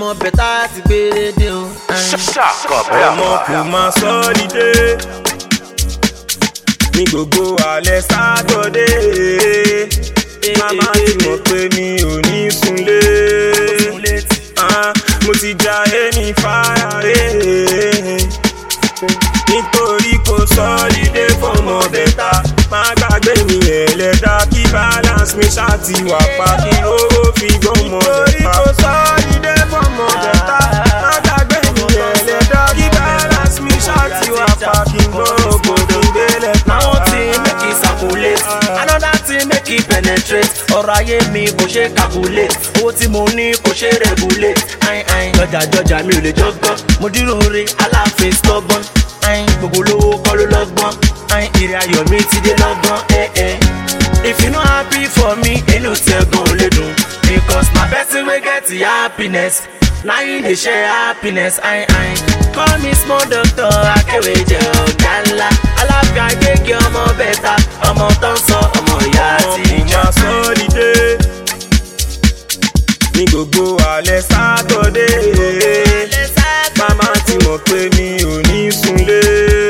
bẹ̀tà ti gbére dé o. ọmọ kò máa sọ́ọ́lídé ní gbogbo alẹ́ sátọ̀dé màmá ti mọ̀ pé mi ò ní súnlé mo ti ja ẹni fáyà nítorí kò sọ́ọ́lídé fọmọ bẹ̀tà má gbàgbé mi ẹlẹ́dá kí balance mi ṣáàtì wà pa kí owó fi gbọ́mọ bẹ̀tà. nítorí kò sọ́ọ́lídé fọmọ bẹ̀tà má gbàgbé mi ẹlẹ́dá kí balance mi ṣáàtì wà pa kí gbọ́mọ bẹ̀tà. Now thing make it circulate, another thing make it penetrate. Ọ̀rọ̀ ayé mi kò ṣe calculate, owó tí mo ní kò ṣe regulate. Jọjà mi ò lè jọgbọ́n, mo dúró re aláàfin stubborn. Gbogbo lówó kọ́ ló lọ́gbọ́n, ìrìn ayọ̀ mi ti dé lọ́gbọ́n. If you no happy for me, inú tí ẹ̀gbọ́n ò lè dùn. Because my person wey get the happiness, na him dey share happiness. Call me small doctor, akéwé jẹ́ ọ̀gá ńlá. Aláfíà gègé ọmọ bẹ̀tà, ọmọ tó ń sọ ọmọ ìyá àti ìjà. ọmọ sọ́ọ́lídé ní gbogbo alẹ́ sátọ̀dé màmá ti mọ̀ pé mi ò ní súnlé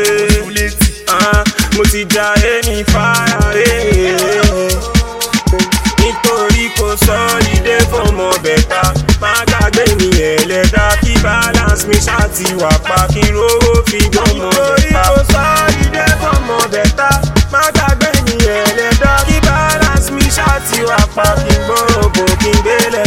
mo ti ja ẹni fáyà nítorí kò sọ́ọ́lídé fọmọ bẹ̀tà má gbàgbé mi ẹlẹ́dá kí balance mi ṣáàtì wà pa kí rówó fi gbọ́mọ bẹ̀tà. nítorí kò sọ́ọ́lídé fọmọ bẹ̀tà má gbàgbé mi ẹlẹ́dá kí balance mi ṣáàtì wà pa kí gbọ́mọ kí gbélé.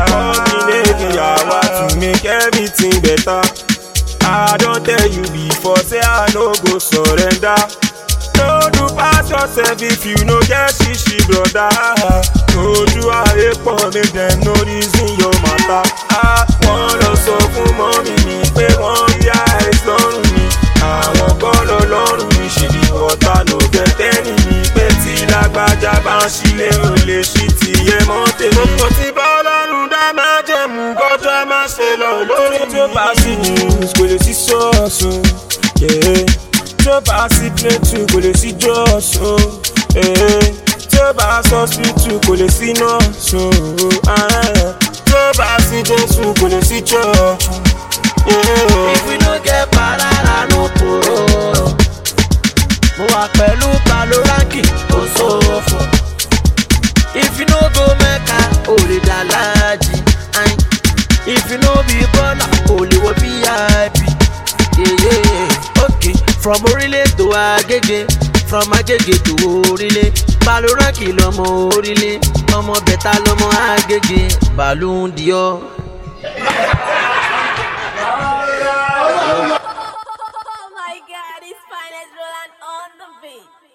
to make everything better. I don't tell you before, say I no go surrender. No do pass yourself if you no get shishi, brother. No do I pon make them no reason your matter. Wọ́n lọ sọ fún mọ́mí mi pé wọ́n rí àìsàn lọ́rùn mi. Àwọn kọ́lọ̀ lọ́rùn mi ṣì bí wọ́tá ló gẹ̀tẹ́ ní mi. Pé tí lágbájá bá ń ṣílẹ̀ ò lè ṣí tìyẹ mọ́ tèmi. Mo ti bá Ọlọ́run dá máa jẹ̀mú kọjá má ṣe lọ lórí tó bá sí news kò lè sí sọ́ọ̀sù. Tó bá sí plẹ̀tù kò lè sí jọ́ọ̀sù. Tó bá sọ́sìtù kò lè sí nọ́ọ̀sù. Tó bá sí Jésù kò lè sí chọ́ọ̀chù. If we no get parara no poro, mo wà pẹ̀lú Baloranki kò sófo. If you no go Mecca, o lè dàlájì. If you no be baller, o lè wọ VIP. Okay, from Orílẹ̀ to Agége, from Agége to Orílẹ̀. Baloranki lọmọ Orílẹ̀, ọmọ bẹ̀tà lọmọ Agége. Balloon Dior. Oh my God, it's Finest Roland on the beat.